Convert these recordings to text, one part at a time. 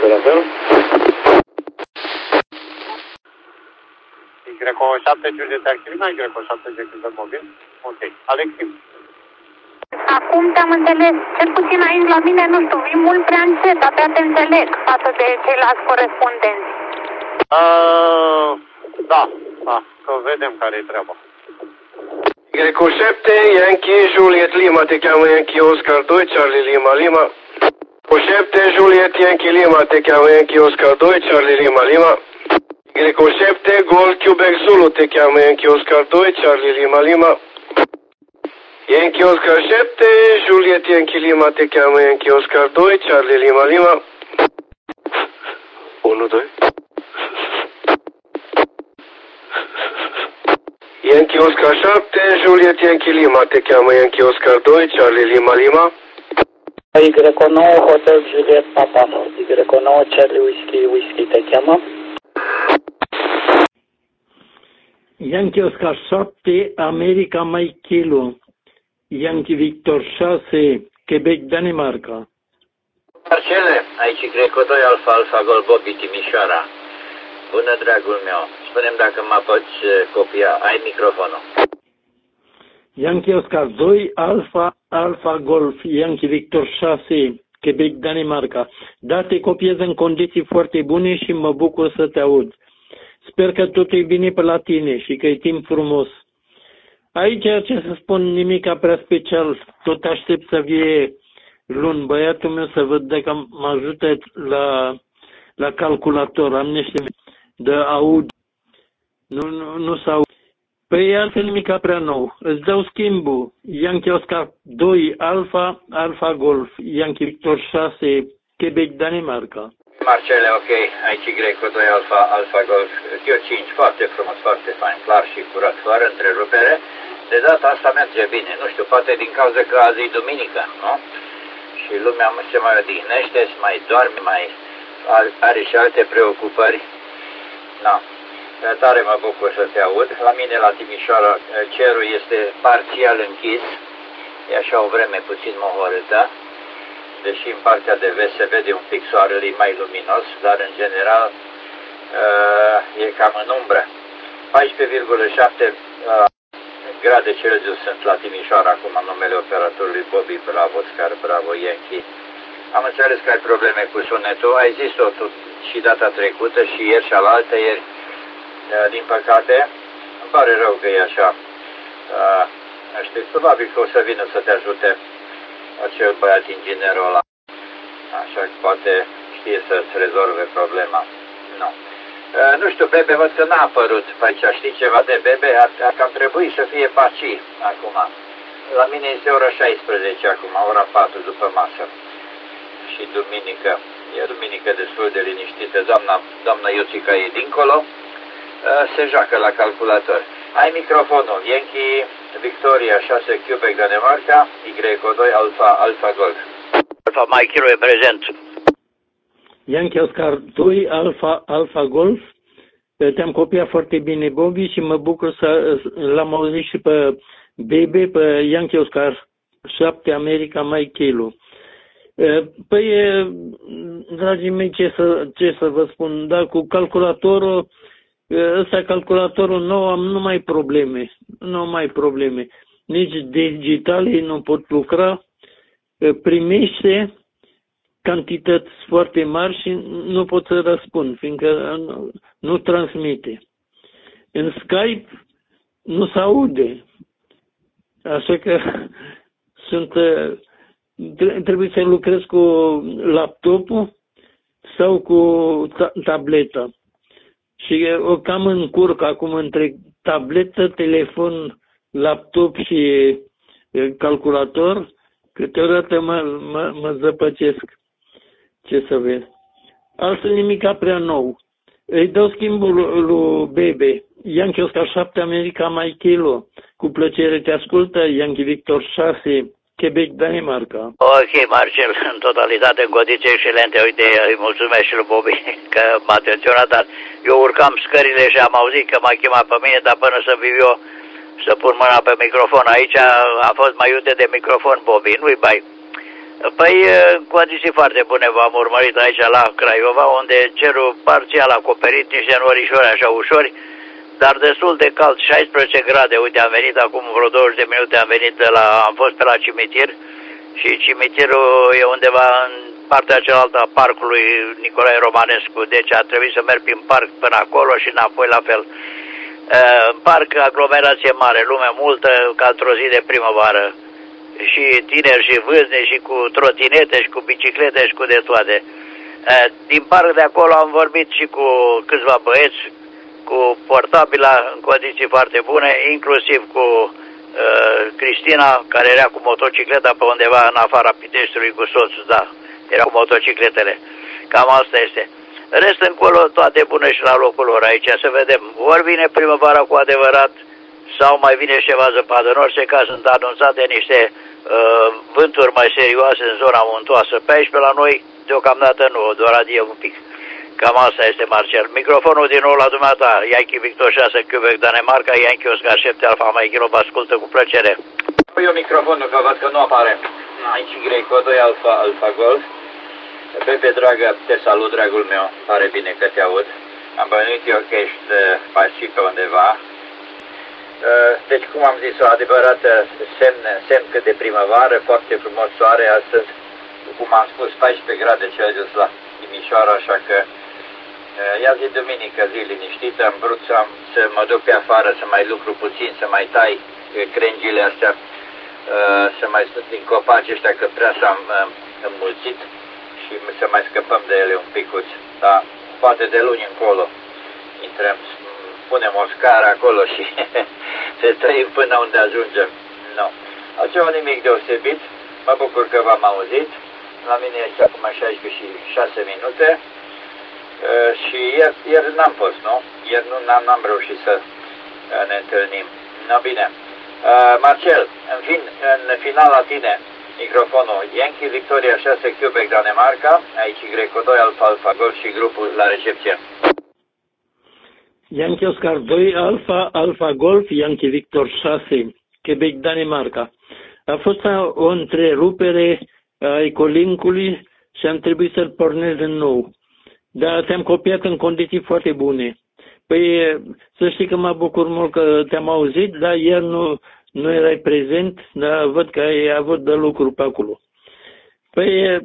pe la fel. Y7 Juliet Activina, Y7 Juliet Mobil. Ok. Alexim. Acum te-am înțeles, cel puțin aici la mine, nu știu, vii mult prea încet, abia te înțeleg față de ceilalți corespondenți. Da, că vedem care e treaba. Y7, Yankee, Juliet Lima, te cheamă Yankee Oscar 2, Charlie Lima Lima. Y7, Juliet Yankee Lima, te cheamă Yankee Oscar 2, Charlie Lima Lima. Y7, Golf Quebec Zulu, te cheamă Yankee Oscar 2, Charlie Lima Lima. Yankee Oscar 7, Juliet Yankee Lima, te cheamă Yankee Oscar 2, Charlie Lima Lima. 1, 2. Yankee Oscar 7, Juliet Yankee Lima, te cheamă Yankee Oscar 2, Charlie Lima Lima. Y9, Hotel Juliet Papa, Y9, Charlie Whiskey, te cheamă. Yankee Oscar 7, America Mike Kilo, Yankee Victor 6, Quebec, Danemarca. Marcele, aici Greco 2, Alfa Golf Bobby, Timișoara. Bună, dragul meu. Spune-mi dacă mă poți copia. Ai microfonul. Yankee Oscar 2, Alfa Golf, Yankee Victor 6, Quebec, Danemarca. Da, te copiez în condiții foarte bune și mă bucur să te aud. Sper că totul e bine pe la tine și că e timp frumos. Aici, ce să spun, nimica prea special. Tot aștept să vie luni băiatul meu să văd dacă mă ajută la calculator. Am niște de aud. Nu s-aud. Păi altfel nimica prea nou. Îți dau schimbul. Yankee Oscar 2, Alfa Golf, Yankee Victor 6, Quebec, Danemarca. Marcele, ok. Aici Greco 2, Alfa Golf, Tio 5, foarte frumos, foarte fain, clar și curat, fără întrerupere. De data asta merge bine, nu știu, poate din cauza că azi e duminică, nu? Și lumea se mai odihnește, se mai doarme, mai are și alte preocupări. Da. Tare mă bucur să te aud. La mine la Timișoara cerul este parțial închis. E așa o vreme puțin mohorâtă. Deși în partea de vest se vede un pic soarele mai luminos, dar în general e cam în umbră. 14,7 grade Celsius sunt la Timișoara, acum în numele operatorului Bobby Bravo, Oscar Bravo Yankee. Am înțeles că ai probleme cu sunetul, ai zis-o și data trecută și ieri și alaltă ieri. Din păcate, îmi pare rău că e așa. Știu, probabil că o să vină să te ajute acel băiat inginerul ăla. Așa că poate știe să-ți rezolve problema. Nu. Nu știu, Bebe, văd că n-a apărut pe aici. Știi ceva de Bebe? Ar cam trebui să fie Paci acum. La mine este ora 16 acum, ora 4 după masă. Și duminică. E duminică destul de liniștită. Doamna Iuțica e dincolo. Se joacă la calculator. Ai microfonul. Yankee Victoria 6 Quebec Danemarca, Y2 Alfa Golf. Alfa Mike Kilo e prezent. Yankee Oscar 2 Alfa Golf. Te-am copiat foarte bine, Bobby, și mă bucur să l-am auzit și pe Bebe, pe Yankee Oscar 7 America Mike Kilo. Păi, dragii mei, ce să vă spun, dar cu calculatorul, ăsta calculatorul nou, am numai probleme. Nici digitale nu pot lucra, primește cantități foarte mari și nu pot să răspund, fiindcă nu transmite. În Skype nu se aude, așa că trebuie să lucrez cu laptopul sau cu tableta. Și o cam încurc acum între tabletă, telefon, laptop și calculator. Câteodată mă zăpăcesc. Ce să vezi. Altfel nimica prea nou. Îi dau schimbul lui Bebe. Yankee Oscar 7 America Mike Kilo. Cu plăcere te ascultă. Yankee Victor 6 Quebec, Danemarca. Ok, Marcel, în totalitate, în condiții excelente. Uite, îi mulțumesc și lui Bobby că m-a atenționat, dar eu urcam scările și am auzit că m-a chemat pe mine, dar până să viu eu să pun mâna pe microfon. Aici a fost mai iute de microfon, Bobby, nu-i bai. Păi, condiții foarte bune v-am urmărit aici la Craiova, unde cerul parțial acoperit, niște norișori așa ușori, dar destul de cald, 16 grade. Uite, am venit acum vreo 20 de minute, am fost pe la cimitir și cimitirul e undeva în partea cealaltă a parcului Nicolae Romanescu, deci a trebuit să merg prin parc până acolo și înapoi la fel. În parc aglomerație mare, lume multă, ca într-o zi de primăvară. Și tineri și vârstnici și cu trotinete și cu biciclete și cu de toate. Din parc de acolo am vorbit și cu câțiva băieți, cu portabila în condiții foarte bune, inclusiv cu Cristina, care era cu motocicleta pe undeva în afara Piteștiului cu soțul, da, era cu motocicletele. Cam asta este. Rest încolo toate bune și la locul lor aici, să vedem. Ori vine primăvara cu adevărat, sau mai vine ceva zăpadă. În orice caz sunt anunțate niște vânturi mai serioase în zona muntoasă. Pe aici, pe la noi, deocamdată nu, doar adie un pic. Cam asta este, Marcel. Microfonul din nou la dumneata. Yankee Victor 6, Quebec, Danemarca, Yankee Oscar 7, Alfa Mike Kilo, vă ascultă cu plăcere. Eu microfonul, că văd că nu apare. Aici Greco 2, Alfa Golf. Pepe, dragă, te salut, dragul meu. Pare bine că te aud. Am bănuit eu că ești și pe undeva. Deci, cum am zis, o adevărată semn cât de primăvară, foarte frumos soare astăzi, cum am spus, 14 grade Celsius la Timișoara, așa că ia zi duminică, zi liniștită, am vrut să mă duc pe afară, să mai lucru puțin, să mai tai crengile astea, să mai stând din copaci ăștia, că prea s-am înmulțit și să mai scăpăm de ele un picuț, dar poate de luni încolo intrăm, punem o scară acolo și se trăim până unde ajungem. Nu. Altceva nimic deosebit. Mă bucur că v-am auzit. La mine este acum 16:06 și ieri n-am fost, nu? Ieri n-am reușit să ne întâlnim. No, bine. Marcel, în final la tine, microfonul Yankee Victoria 6, Quebec, Danemarca, aici Greco 2, Alfa Golf și grupul la recepție. Yankee Oscar 2, Alfa Golf, Yankee Victor 6, Quebec, Danemarca. A fost o întrerupere a ecolinkului și am trebuit să-l pornesc din nou. Dar te-am copiat în condiții foarte bune. Păi să știi că mă bucur mult că te-am auzit, dar ieri nu erai prezent, dar văd că ai avut de lucru pe acolo. Păi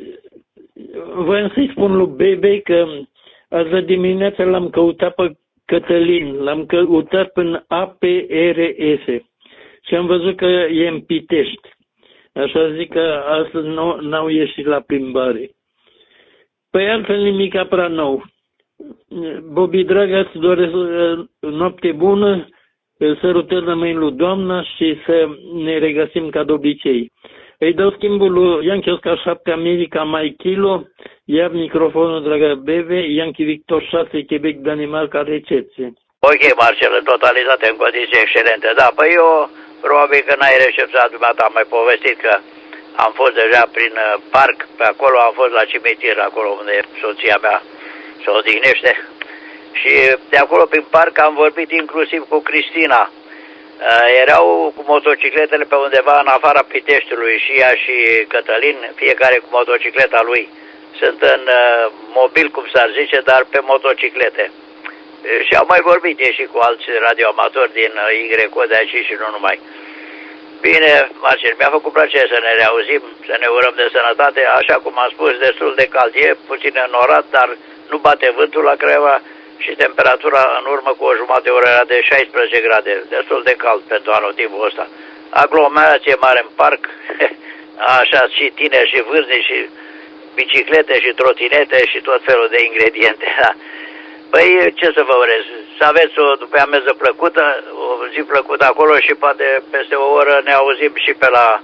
voiam să-i spun lui Bebe că azi de dimineață l-am căutat pe Cătălin, l-am căutat până APRS și am văzut că e în Pitești. Așa zic că astăzi n-au ieșit la plimbare. Păi altfel nimic prea nou. Bobby, dragă, îți doresc noapte bună, sărutări de mâini lui Doamna și să ne regăsim ca de obicei. Îi dau schimbul lui Yankee Oscar 7 America Mike Kilo, iar microfonul, dragă Bebe, Yankee Victor 6 Quebec, Danemarca, recepție. Ok, Marcel, totalizate în condiții excelente. Da, păi eu probabil că n-ai recepționat dumneata, am mai povestit că am fost deja prin parc, pe acolo am fost la cimitir, acolo unde soția mea se odihnește. Și de acolo prin parc am vorbit inclusiv cu Cristina. Erau cu motocicletele pe undeva în afara Piteștiului și ea și Cătălin, fiecare cu motocicleta lui. Sunt în mobil, cum s-ar zice, dar pe motociclete. Și au mai vorbit ei și cu alți radioamatori din YCO de aici și nu numai. Bine, Marcel, mi-a făcut plăcere să ne reauzim, să ne urăm de sănătate. Așa cum am spus, destul de cald e, puțin înorat, dar nu bate vântul la Craiova și temperatura în urmă cu o jumătate de oră era de 16 grade. Destul de cald pentru anotimpul ăsta. Aglomerație mare în parc, așa și tineri și vârstnici și biciclete și trotinete și tot felul de ingrediente. Păi, ce să vă urez? Să aveți o după amiază plăcută, o zi plăcută acolo și poate peste o oră ne auzim și pe la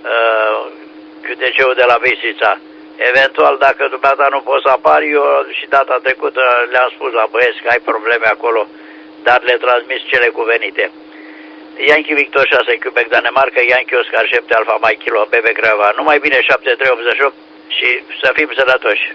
QTC-ul de la Bistrița. Eventual, dacă dumneata nu poți să apari, eu și data trecută le-am spus la băieți că ai probleme acolo, dar le transmis cele cuvenite. Yankee Victor 6, Quebec, Danemarca, Yankee Oscar 7, Alfa Mike Kilo, Bebe Craiova. Numai bine, 7388 și să fim sănătoși.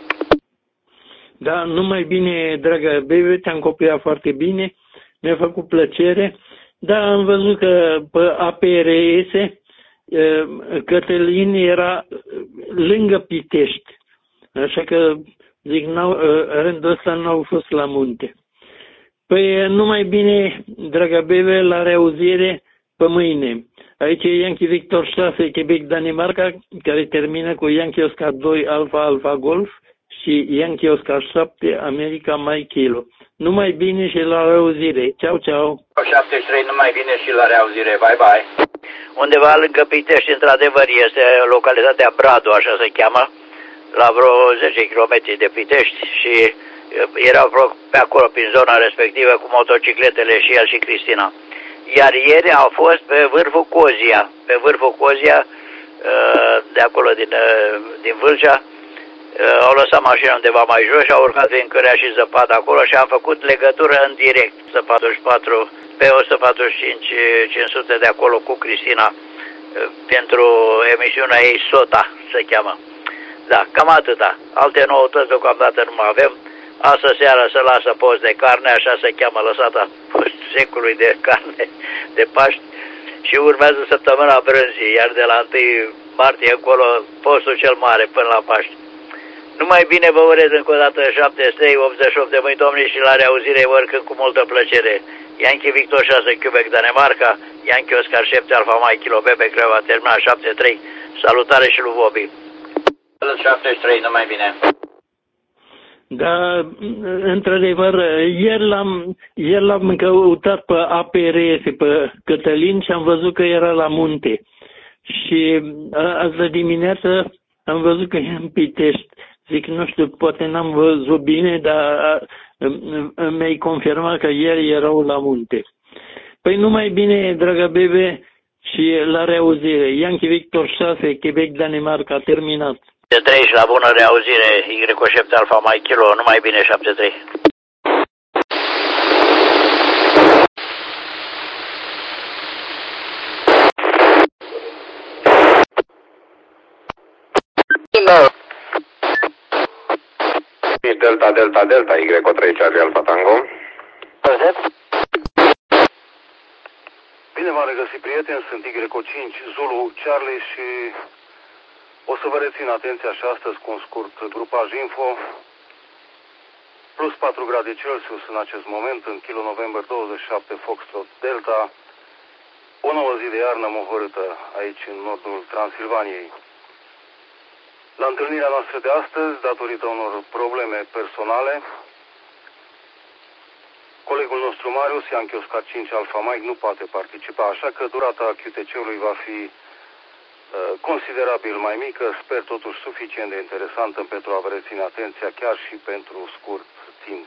Da, numai bine, dragă Bebe, te-am copiat foarte bine, mi-a făcut plăcere, dar am văzut că pe APRS Cătălin era lângă Pitești. Așa că, zic, rândul ăsta n-au fost la munte. Păi, numai bine, dragă Bebe, la reauzire pe mâine. Aici e Yankee Victor 6, Quebec, Danemarca, care termină cu Yankee Oscar 2, Alfa, Alfa Golf și Yankee Oscar 7, America, Mike Kilo. Numai bine și la reauzire. Ceau, ceau. 73, numai bine și la reauzire. Bye, bye. Undeva lângă Pitești, într-adevăr, este localitatea Bradu, așa se cheamă, la vreo 10 km de Pitești și erau pe acolo, prin zona respectivă, cu motocicletele și el și Cristina. Iar ieri au fost pe vârful Cozia, de acolo din Vâlcea, au lăsat mașina undeva mai jos și au urcat prin Cărea și Zăpadă acolo și am făcut legătură în direct, 144, pe 145 500 de acolo cu Cristina, pentru emisiunea ei SOTA, se cheamă. Da, cam atâta. Alte noutăți deocamdată nu mai avem. Astă seară se lasă post de carne, așa se cheamă, lăsata post secului de carne de Paști și urmează săptămâna brânzii, iar de la 1 martie încolo postul cel mare până la Paști. Numai bine vă urez încă o dată 788 de mâini, domnii, și la reauzire oricând cu multă plăcere. Yankee Victor 6, Quebec, Danemarca, Yankee Oscar 7, Alfa Mike Kilo, Bebe, Creva, terminat 73. Salutare și lui Bobby. 73, numai bine. Da, într-adevăr, ieri l-am căutat pe APRS, pe Cătălin, și am văzut că era la munte. Și azi de dimineață am văzut că e în Pitești. Zic, nu știu, poate n-am văzut bine, dar mi-ai confirmat că ieri erau la munte. Păi numai bine, dragă Bebe, și la reauzire. Yankee Victor 6, Quebec, Danemarca, terminat. 73 și la bună reauzire, Y7 Alfa Mike Kilo, numai bine 73. Delta, Delta, Delta, Y3 Charlie Alfa Tango. Bine v-am regăsit, prieteni, sunt Y5 Zulu Charlie și o să vă rețin atenția și astăzi cu un scurt grupaj info. Plus 4 grade Celsius în acest moment, în kilo November 27 Foxtrot Delta. O nouă zi de iarnă mohorâtă aici în nordul Transilvaniei. La întâlnirea noastră de astăzi, datorită unor probleme personale, colegul nostru Marius, Yankee Oscar 5 Alfa Mike, nu poate participa, așa că durata QTC-ului va fi considerabil mai mică, sper totuși suficient de interesantă pentru a vă reține atenția chiar și pentru scurt timp.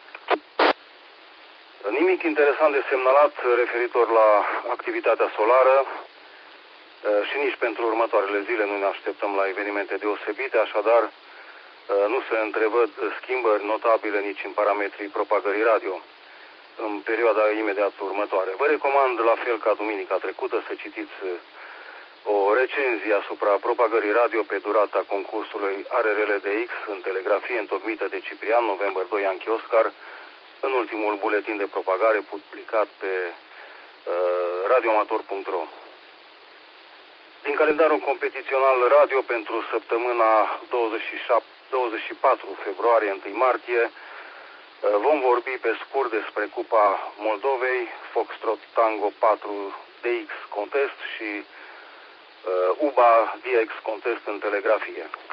Nimic interesant de semnalat referitor la activitatea solară și nici pentru următoarele zile nu ne așteptăm la evenimente deosebite, așadar nu se întrevăd schimbări notabile nici în parametrii propagării radio în perioada imediat următoare. Vă recomand, la fel ca duminica trecută, să citiți o recenzie asupra propagării radio pe durata concursului ARRL de X în telegrafie întocmită de Ciprian, November 2 Yankee Oscar, în ultimul buletin de propagare publicat pe radioamator.ro. Din calendarul competițional radio pentru săptămâna 24 februarie 1 martie vom vorbi pe scurt despre Cupa Moldovei, Foxtrot Tango 4 DX Contest și UBA DX Contest în telegrafie.